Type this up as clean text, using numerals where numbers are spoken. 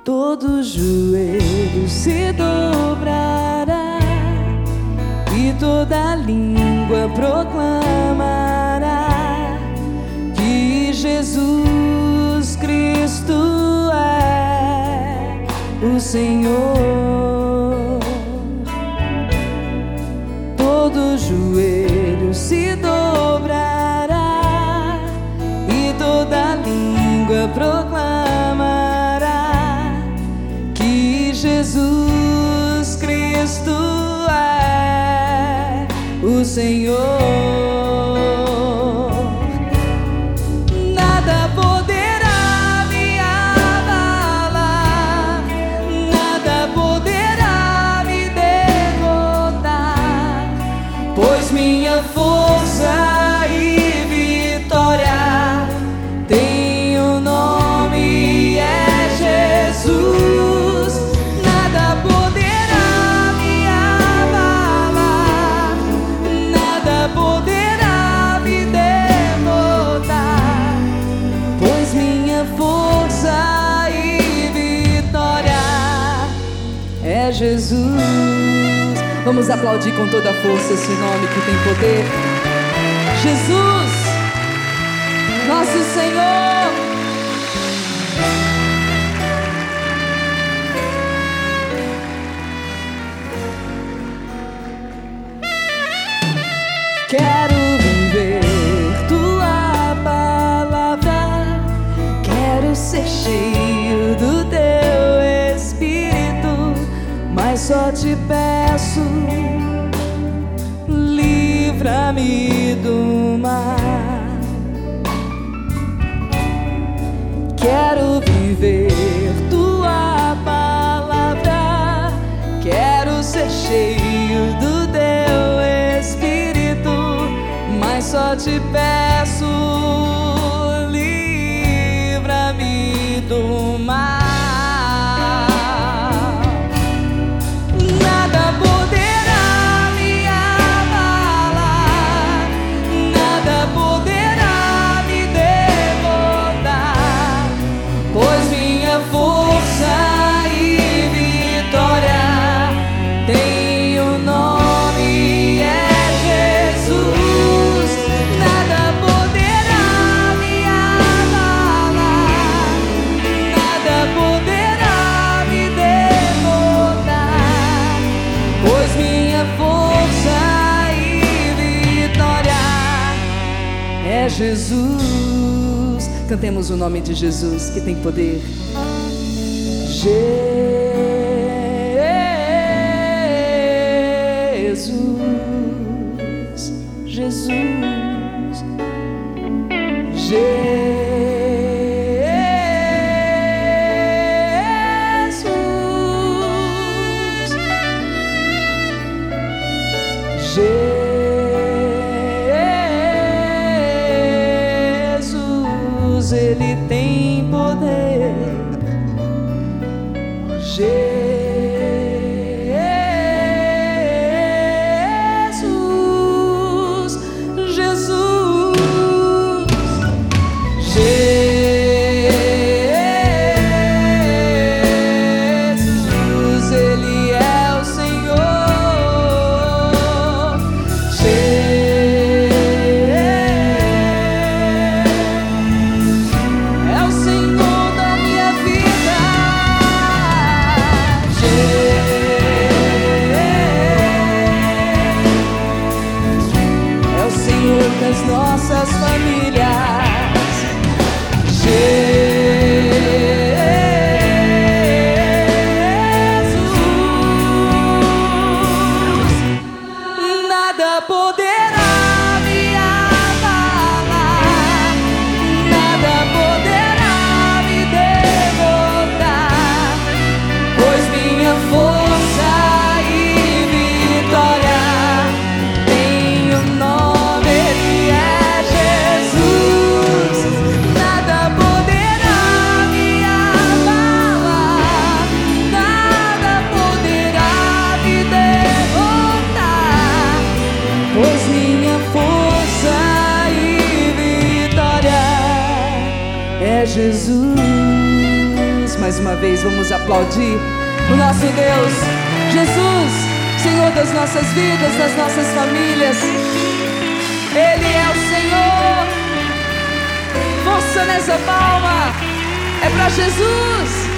todo joelho se dobrará e toda língua proclamará que Jesus Cristo é o Senhor. Todo joelho se dobrará e toda língua proclamará que Jesus Cristo é o Senhor. Nada poderá me abalar, nada poderá me derrotar, pois minha força e vitória tem o nome é Jesus. Nada poderá me abalar, nada poderá me derrotar, pois minha força e vitória é Jesus. Vamos aplaudir com toda a força esse nome que tem poder. Jesus, nosso Senhor. Quero viver tua palavra, quero ser cheio do teu Espírito, mas só te peço, livra-me do mal. Quero viver tua palavra, quero ser cheio do teu Espírito, mas só te peço, livra-me do mal. Nada poderá me abalar, nada poderá me derrotar, pois minha força e vitória tem o nome é Jesus. Nada poderá me abalar, nada poderá me derrotar, pois minha força e vitória é Jesus. Cantemos o nome de Jesus que tem poder. Jesus, Jesus, Jesus, Ele tem poder. Jesus, Jesus, Jesus, Ele é o Senhor. É o Senhor da minha vida. É o Senhor das nossas famílias. Jesus, nada poderá me abalar, nada poderá me derrotar, pois minha força e vitória tem o nome é Jesus. Nada poderá me abalar, nada poderá me derrotar, pois minha força e vitória é Jesus. Mais mais uma vez, vamos aplaudir o nosso Deus. Jesus, Senhor das nossas vidas, das nossas famílias. Ele é o Senhor. Força nessa palma, é pra Jesus.